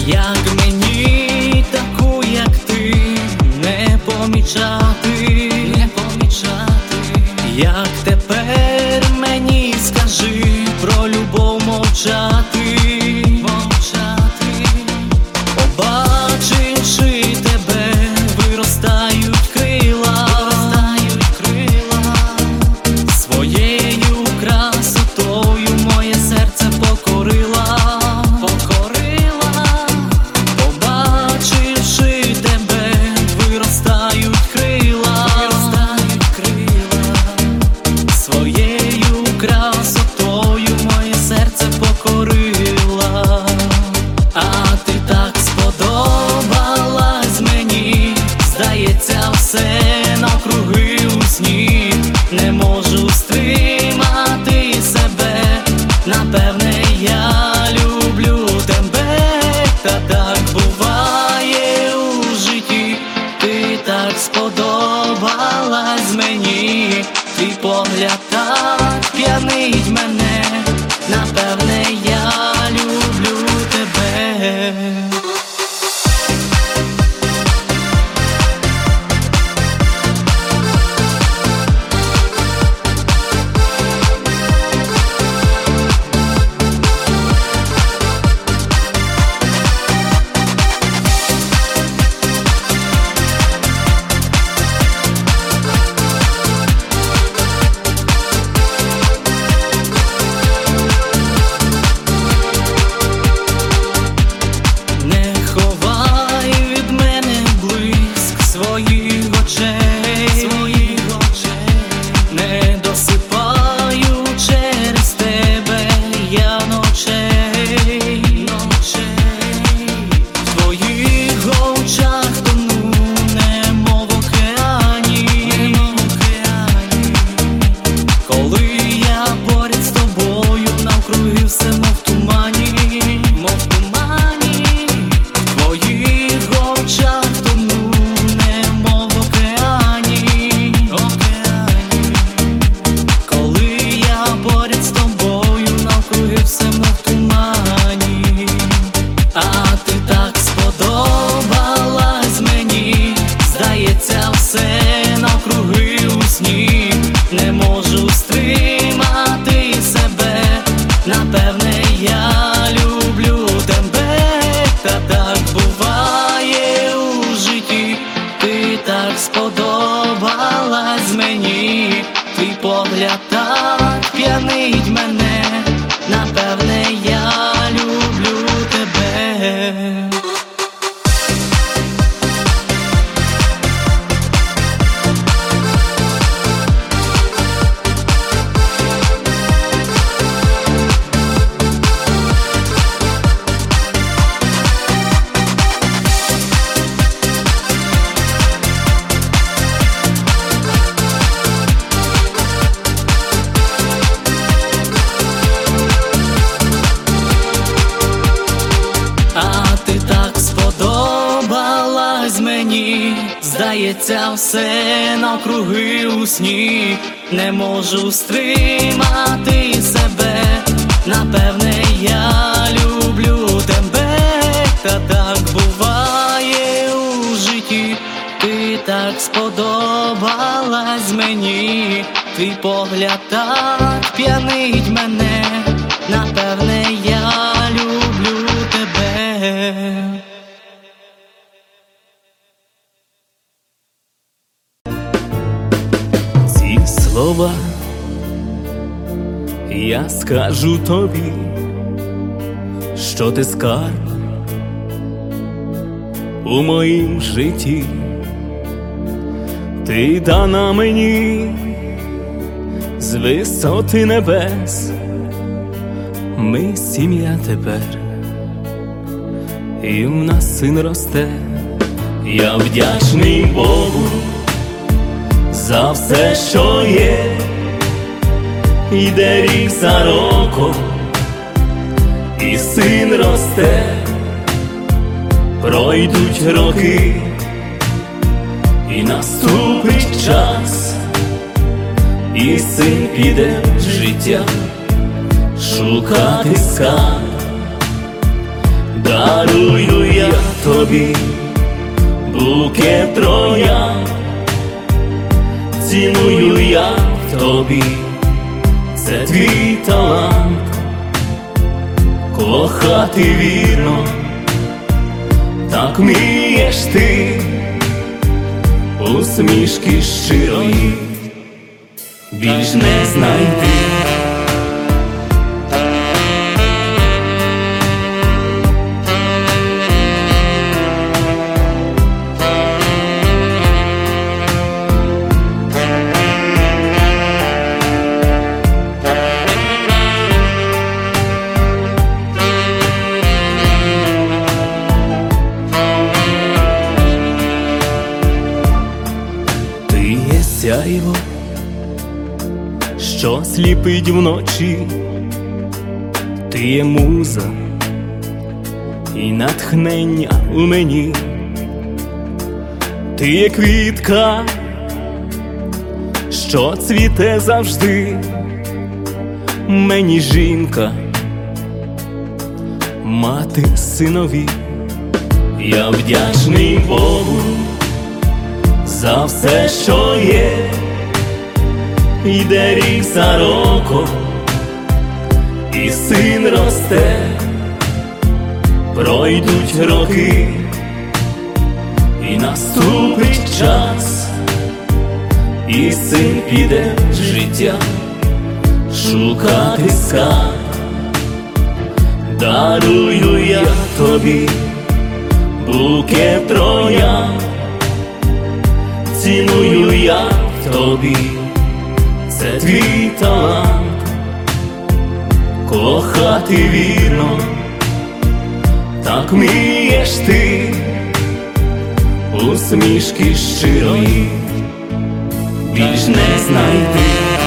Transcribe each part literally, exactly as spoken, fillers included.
Як мені таку, як ти, не помічати, не помічати, як тепер мені скажи про любов мовчати, мовчати, побачивши тебе, виростають крила, виростають крила, своєю красотою моє серце покорила. Все навкруги у сні, не можу стримати себе, напевне, я люблю тебе, та так буває у житті. Ти так сподобалась мені, твій погляд так п'янить мене, напевне, я люблю тебе. Не можу стримати себе, напевне, я люблю тебе, та так буває у житті. Ти так сподобалась мені, твій погляд так п'янить мене, напевне, я люблю тебе. Здається, все навкруги у сні, не можу стримати себе, напевне, я люблю тебе, та так буває у житті. Ти так сподобалась мені, твій погляд так п'янить мене, напевне, я люблю тебе. Слова я скажу тобі, що ти скарб у моїм житті. Ти дана мені з висоти небес, ми сім'я тепер, і в нас син росте. Я вдячний Богу за все, що є, йде рік за роком, і син росте, пройдуть роки, і наступить час, і син піде в життя шукати скарб. Дарую тобі букет троянд, ціную я в тобі, це твій талант, кохати вірно, так вмієш ти, усмішки щирої більш не знайти. Сяйво, що сліпить вночі, ти є муза і натхнення у мені, ти є квітка, що цвіте завжди, мені жінка, мати синові. Я вдячний Богу за все, що є, йде рік за роком, і син росте, пройдуть роки, і наступить час, і син піде в життя шукати скарб. Дарую я тобі букет троянд, ціную я в тобі, це твій талант, кохати вірно, так вмієш ти, усмішки щирої більш не знайти.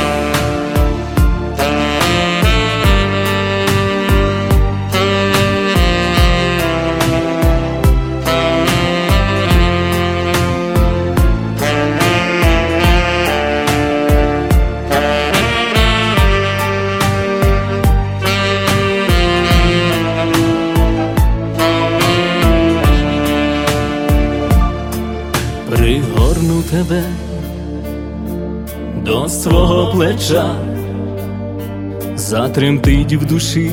Пригорну тебе до свого плеча, затремтить в душі,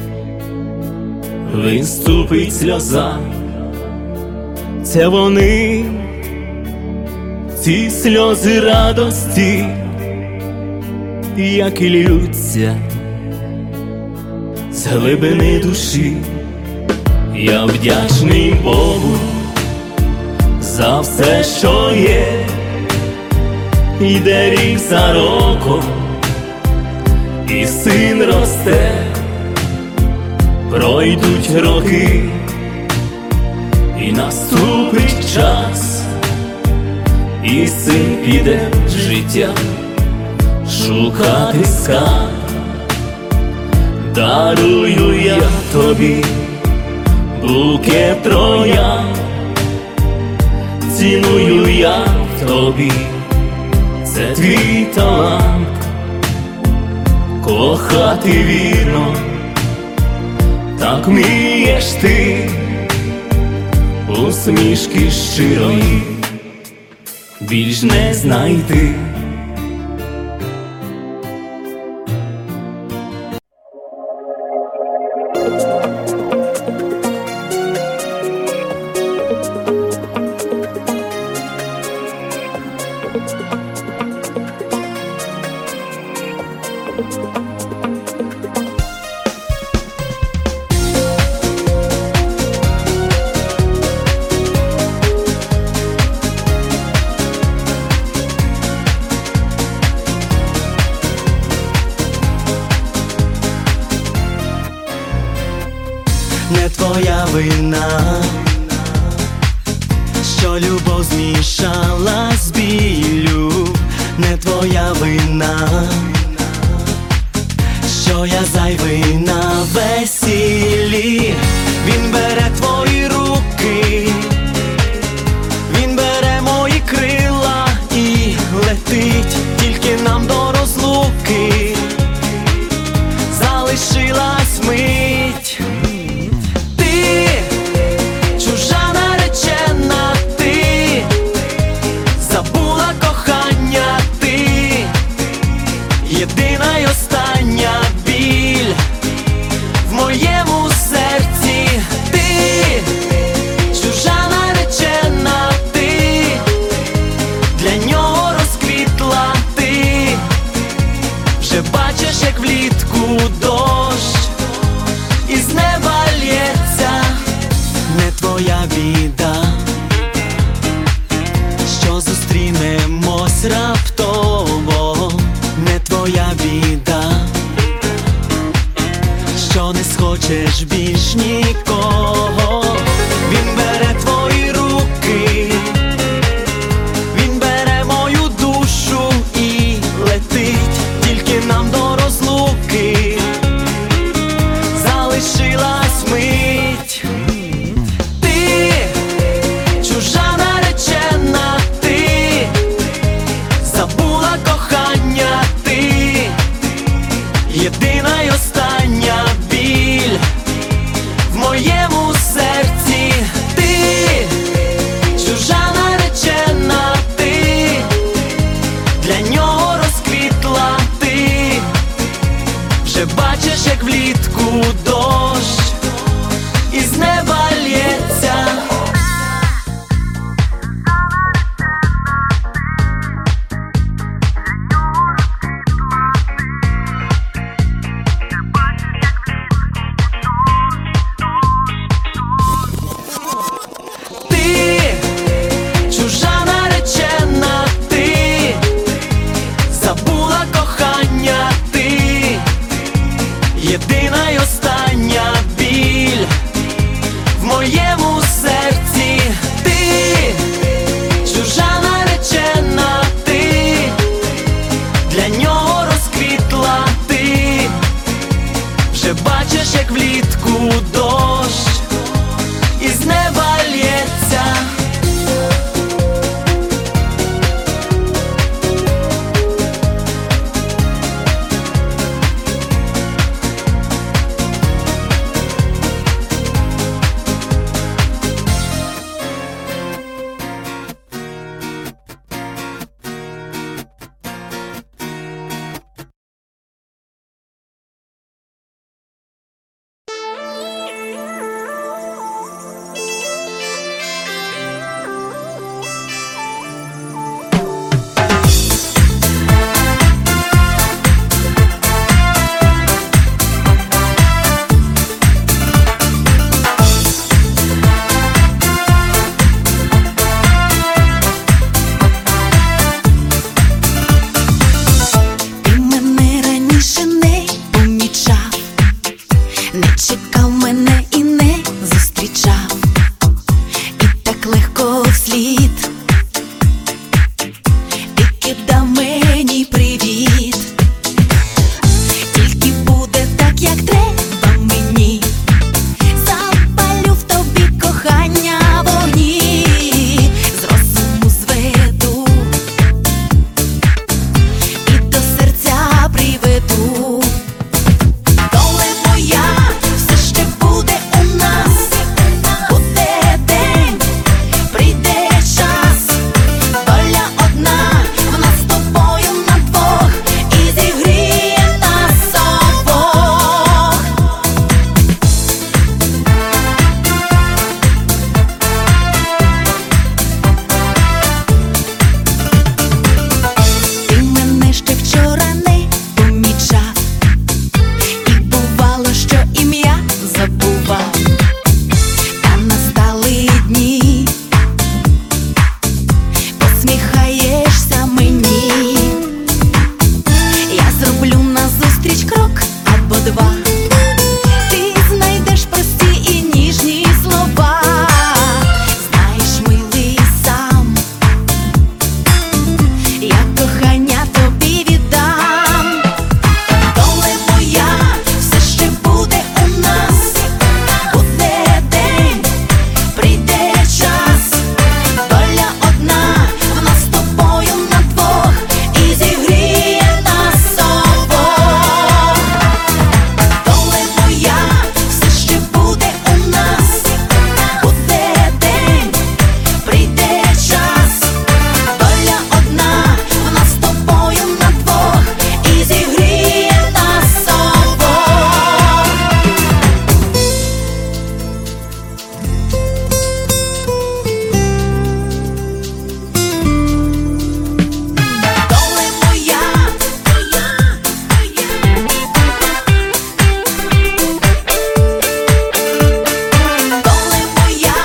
виступить сльоза. Це вони, ці сльози радості, як і ллються з глибини душі. Я вдячний Богу за все, що є, йде рік за роком, і син росте, пройдуть роки, і наступить час, і син піде в життя шукати скарб. Дарую я тобі букет троянд, ціную я в тобі, це твій талант, кохати вірно, так вмієш ти, усмішки щирої більш не знайти. Не твоя вина, що любов змішала з біллю. Не твоя вина, що я зайвий на весіллі. Він бере твої руки, він бере мої крила і летить тільки нам до розлуки. Залишилась мить, ти чужа помічав, і так легко вслід ти кидав мені привіт. Тільки буде так, як треба мені, запалю в тобі кохання вогні, з розуму зведу і до серця приведу. Доле моя, все ще буде у нас, буде день, прийде час, доля одна, в нас з тобою на двох, і зігріє нас обох. Ти мене ще вчора не помічав, і бувало, що ім'я забував. Та настали дні, посміхаєшся мені. Я зроблю назустріч крок або два, ти знайдеш прості і ніжні слова. Знаєш, милий, сам я кохання тобі віддам. Доле моя, все ще буде у нас, буде день, прийде час, доля одна, в нас з тобою на двох, і зігріє нас обох. Доле моя, все ще буде у нас, буде день, прийде час, доля одна, в нас з тобою на двох, і зігріє нас обох. Доле моя, доле моя,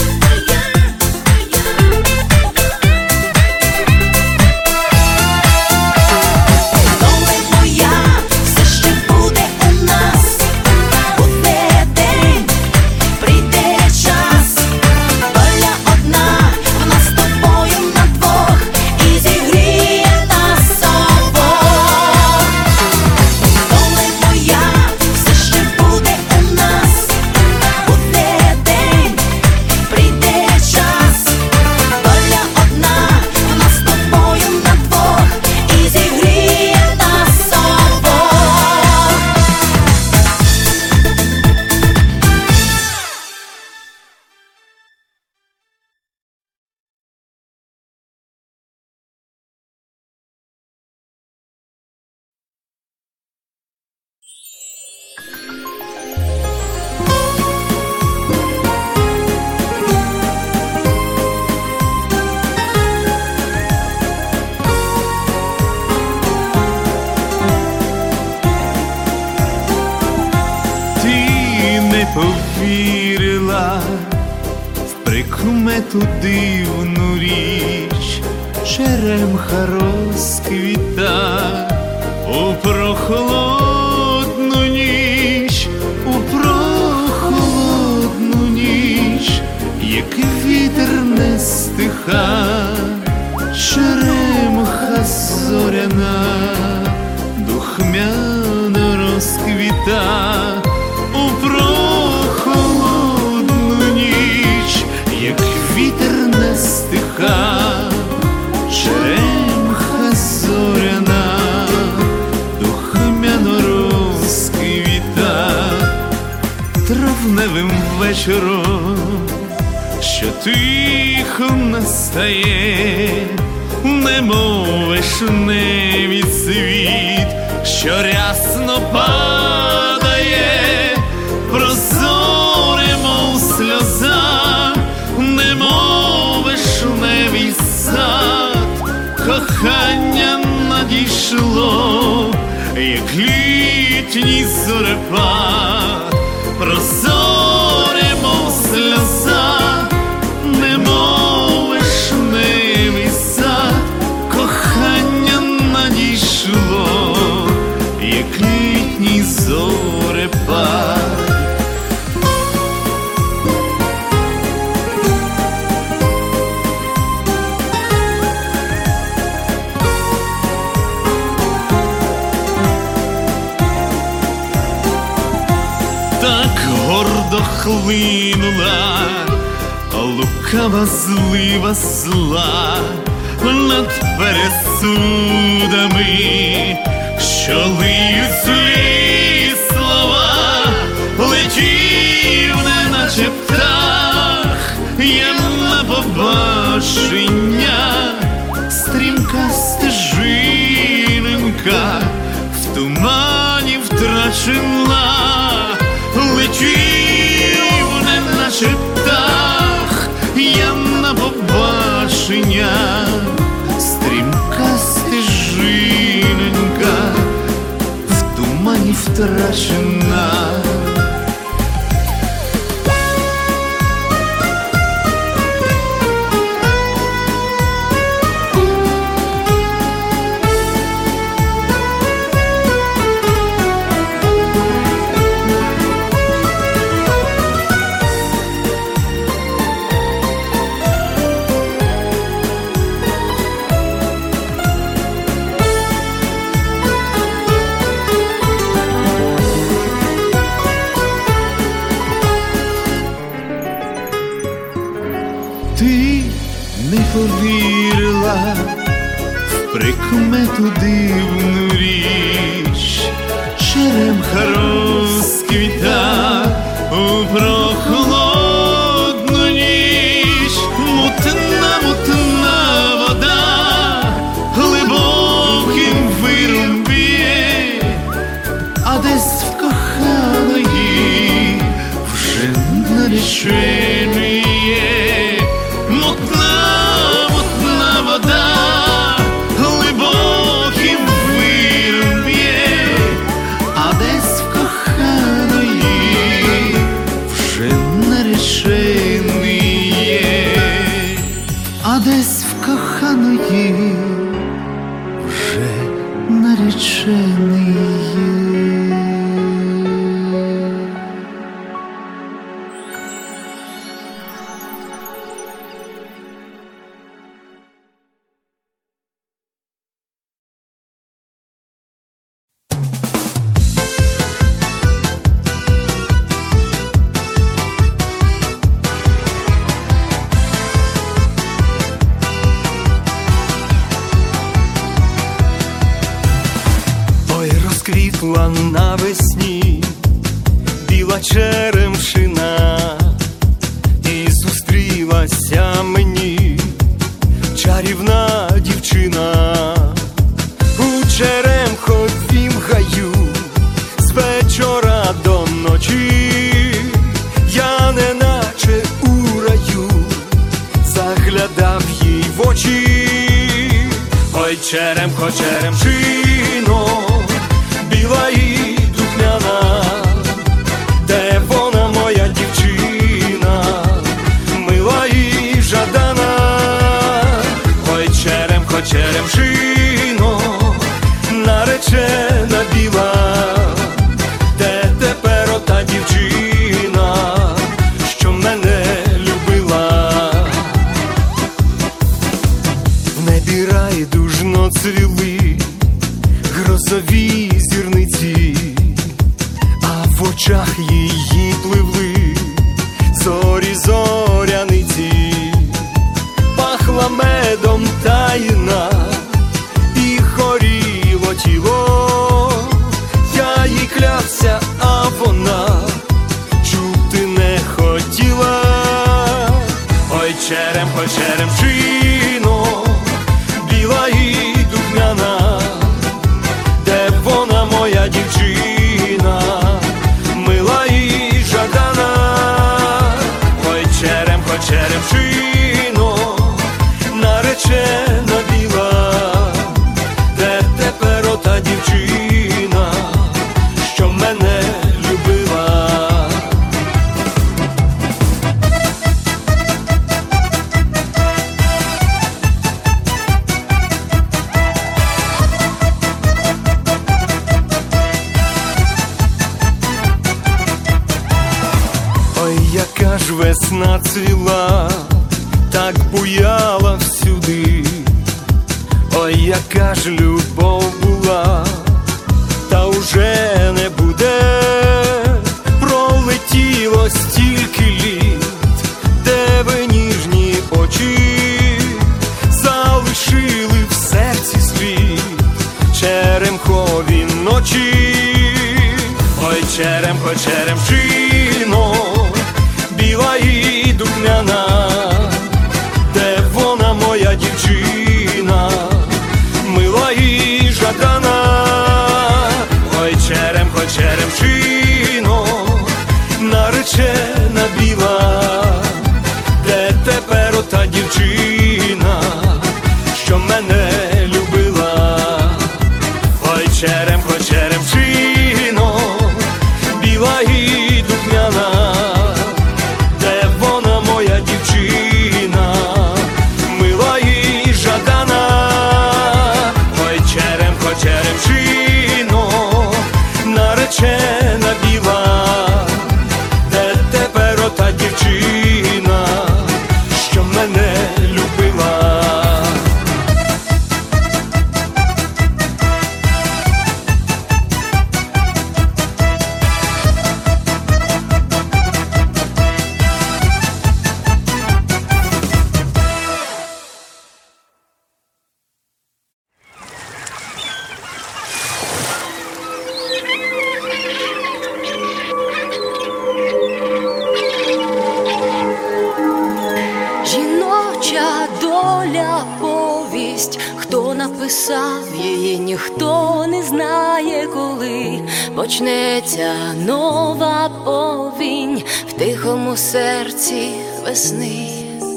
доле моя, все ще буде у нас, буде день, прийде час, доля одна, в нас з тобою на двох, і зігріє нас обох. Доле моя, все ще буде у нас, буде день, прийде час, доля одна, в нас з тобою на двох, і зігріє нас обох. Ти не повірила в прикмету дивну річ, черемха розквіта у прохолодну ніч, у прохолодну ніч, як вітер не стиха, черемха зоряна духмяно розквіта у прохолодну ніч, як вітер не стиха, черемха зоряна духмяно розквіта. Травневим вечором, що тихо настає, немов вишневий цвіт, що рясно падає, прозоре, мов сльоза, немов вишневий сад, кохання надійшло, як літній зорепад, прозоре, мов сльоза, немов вишневий сад, кохання надійшло, як літній зорепад. сплинула лукава злива зла над пересудами, що лиють злі слова. Летів, неначе птах, я на побачення, стрімка стежиненька в тумані втрачена. Летів, неначе птах, я на побачення, стрімка стежиненька в тумані втрачена. Ти не повірила в прикмету дивну річ, черемха розквіта у прохолодну ніч. Мутна, мутна вода глибоким виром б'є, а десь в коханої вже наречений є. Мутна, мутна вода глибоким виром б'є, а десь в коханої вже наречений є, а десь в коханої вже наречений є. Розквітла навесні біла черемшина, і зустрілася мені чарівна дівчина. У черемховім гаю з вечора до ночі, я неначе у раю заглядав їй в очі. Ой, черемхо, черемшино, біла і духмяна, де вона, моя дівчина, мила і жадана. Ой, черемхо, черемшино, наречена біла, де тепер ота дівчина, що мене любила. В небі райдужно цвіли грозові зірниці, а в очах її пливли зорі зоряниці. Пахла медом тайна і хоріло тіло, я їй клявся, а вона чути не хотіла. Ой, черемхо, черемшино, біла і духмяна, де вона, моя дівчина, мила і жадана. Ой, черемхо, черемшино, наречена біла, де тепер ота дівчина, що мене любила. Яка ж весна цвіла, так буяла всюди. Ой, яка ж любов була, та уже не буде. Пролетіло Минуло стільки літ, де ви ніжні очі залишили в серці слід, черемхові ночі. Ой, черемхо, черемшино, біла і духмяна, де вона, моя дівчина, мила і жадана. Ой, черемхо, черемшино, наречена біла, де тепер ота дівчина, що мене любила. Ой, черемхо, черемшино, біла і духмяна, де вона, моя дівчина, мила і жадана. Ой, черемхо, черемшино, наречена біла, де тепер ота дівчина, що мене любила. Жіноча доля повість, хто написав її, ніхто не знає, коли почнеться нова повінь в тихому серці весни.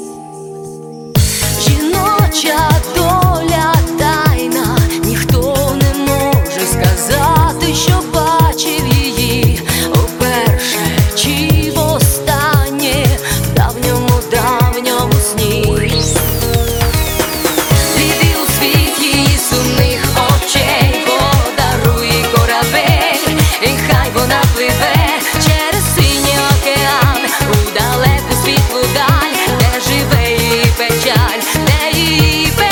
Жіноча доля тайна, ніхто не може сказати, що бачив її уперше чи востаннє в давньому давньому сні. Піди у світ її сумних очей, подаруй корабель, і хай вона пливе через синій океан у далеку світлу даль, де живе її печаль, де її печаль.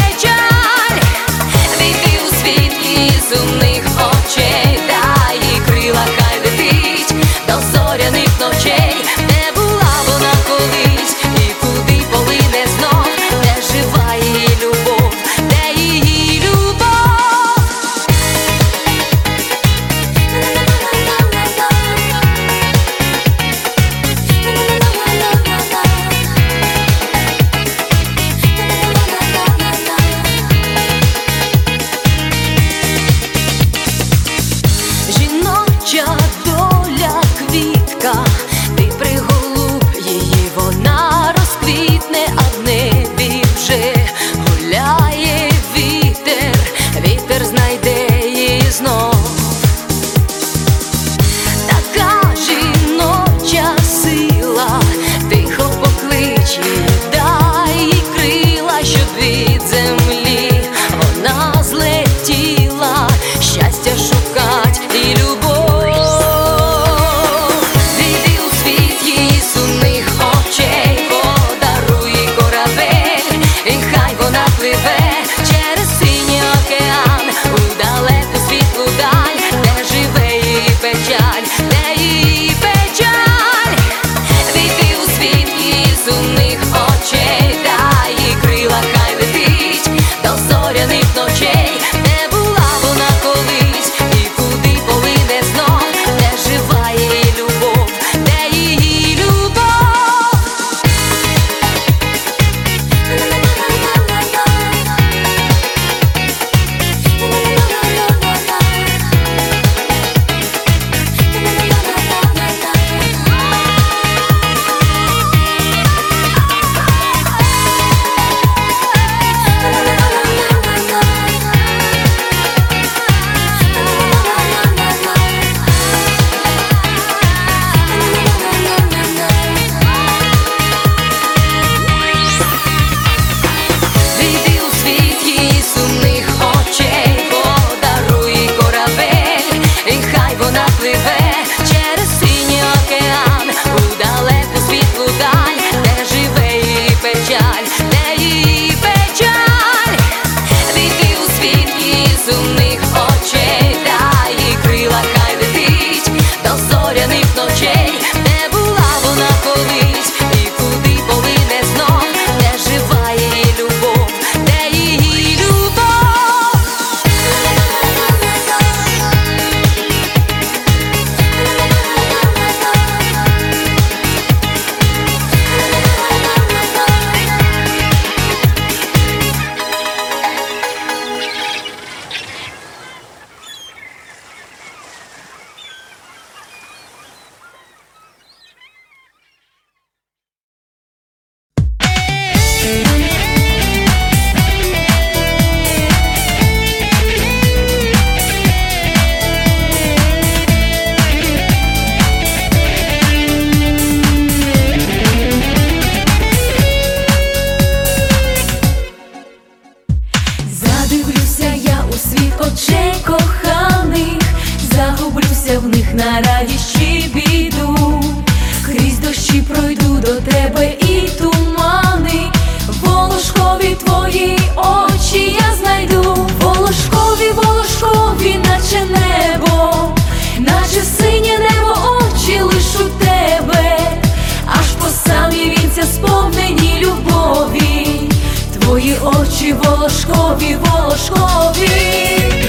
вінця сповнені любові, твої очі волошкові, волошкові.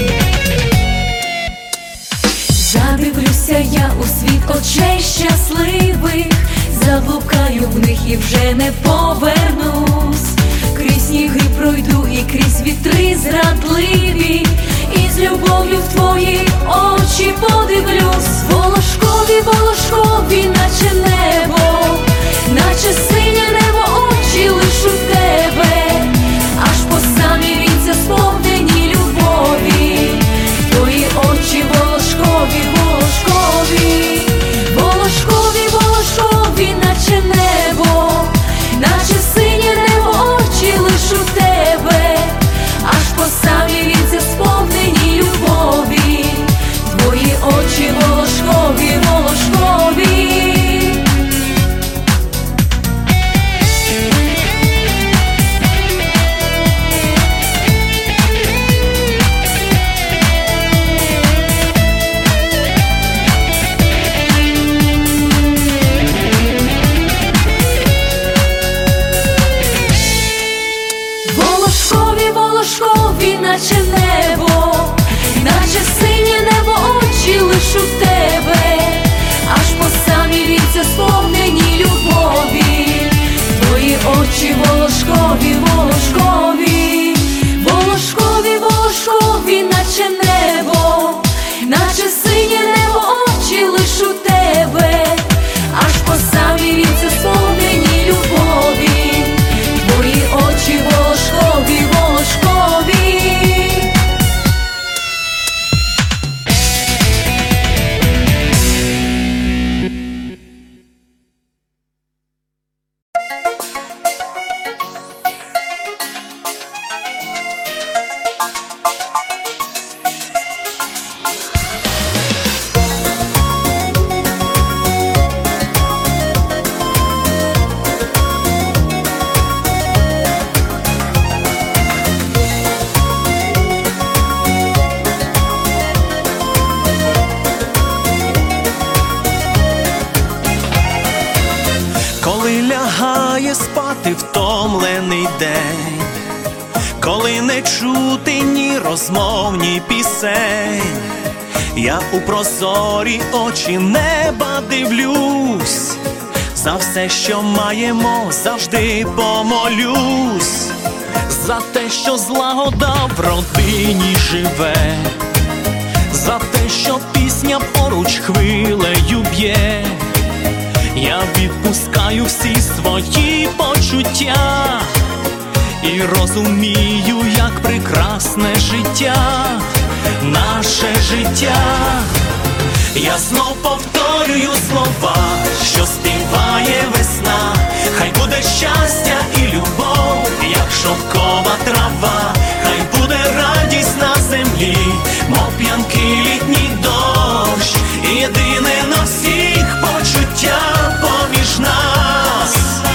Задивлюся я у світ очей щасливих, заблукаю в них і вже не повернусь. Крізь сніги пройду і крізь вітри зрадливі, і з любов'ю в твої очі подивлюсь. Волошкові, волошкові, наче небо, наче синє небо, очі лиш у тебе, аж по самі вінця сповнені любові, твої очі волошкові, волошкові. Волошкові, волошкові, наче небо, наче синє небо, очі лиш у тебе, аж по самі вінця сповнені любові, твої очі волошкові, волошкові. Волошкові, волошкові, наче небо, наче синє небо, очі лиш у тебе, аж по самі вінця сповнені любові, твої очі волошкові, волошкові. Волошкові, волошкові, наче небо, наче синє небо, очі лиш у тебе, аж по самі вінця сповнені любові, твої очі волошкові, волошкові. Коли лягає спати втомлений день, коли не чути ні розмов, ні пісень, я у прозорі очі неба дивлюсь, за все, що маємо, завжди помолюсь, за те, що злагода в родині живе, за те, що пісня поруч хвилею б'є. Я відпускаю всі свої почуття і розумію, як прекрасне життя, наше життя. Я знов повторюю слова, що співає весна. Хай буде щастя і любов, як шовкова трава. Хай буде радість на землі, мов п'янкий літній дощ. І єдине на всіх почуття поміж нас.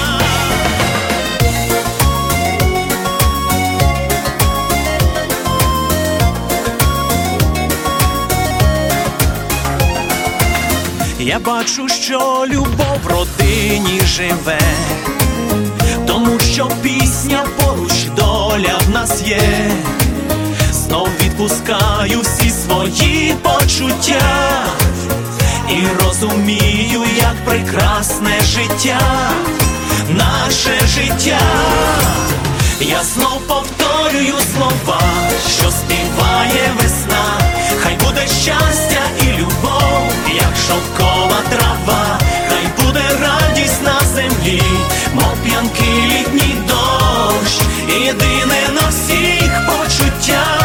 Я бачу, що любов в родині живе, тому що пісня поруч, доля в нас є. Знов відпускаю всі свої почуття і розумію, як прекрасне життя, наше життя. Я знов повторюю слова, що співає весна. Хай буде щастя і любов, як шовкова трава. Хай буде радість на землі, мов п'янкий літній дощ. І єдине на всіх почуття